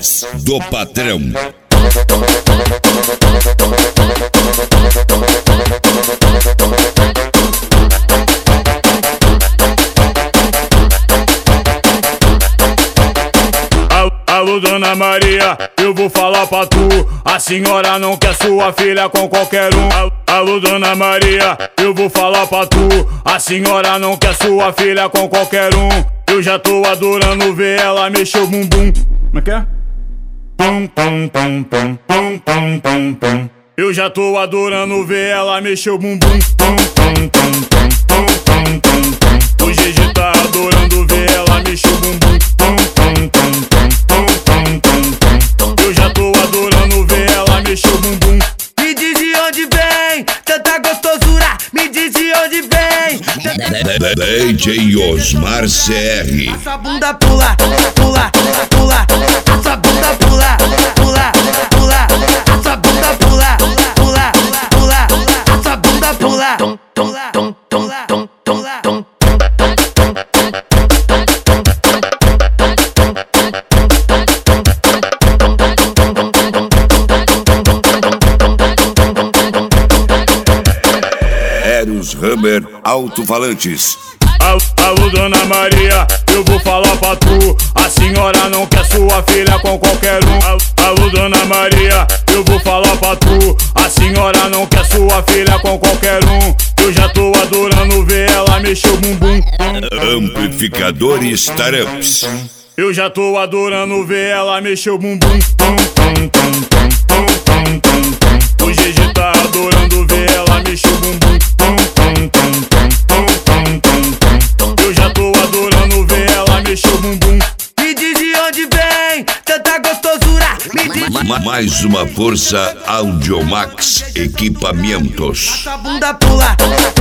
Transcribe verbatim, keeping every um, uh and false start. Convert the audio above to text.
voz do patrão. Alô, Dona Maria, eu vou falar pra tu. A senhora não quer sua filha com qualquer um. Alô, Dona Maria, eu vou falar pra tu. A senhora não quer sua filha com qualquer um. Eu já tô adorando ver ela mexer o bumbum. Como é que é? Pum, pum, pum, pum, pum, pum, pum, pum. Eu já tô adorando ver ela mexer o bumbum. Pum, pum, pum, pum, pum, pum, pum, pum. O G G tá adorando ver ela mexer o bumbum. Pum, pum, pum, pum. Eu já tô adorando ver ela mexer o bumbum. Me diz de onde vem tanta gostosura. Me diz de onde vem D J Osmar C R. a sua bunda pula, pula, pula. A sua bunda pula, pula, pula. A sua bunda pula, pula, pula. A sua bunda pula. Tum, tum, tum, tum, tum, tum, tum. Eros Hammer Alto-Falantes. Alô, Dona Maria, eu vou falar pra tu. A senhora não quer sua filha com qualquer um. Alô, Dona Maria, eu vou falar pra tu. A senhora não quer sua filha com qualquer um. Eu já tô adorando ver ela mexer o bumbum. Amplificadores Taramps. Eu já tô adorando ver ela mexer o bumbum. Pum, pum, pum, pum, pum, pum, pum, pum. O G G tá adorando ver ela mexer o bumbum. Pum, pum, pum, pum, pum, pum, pum, pum. Eu já tô adorando ver ela mexer o bumbum. Me diz de onde vem tanta gostosura. Me diz Ma- Mais uma força Audiomax Equipamentos. a sua bunda pula,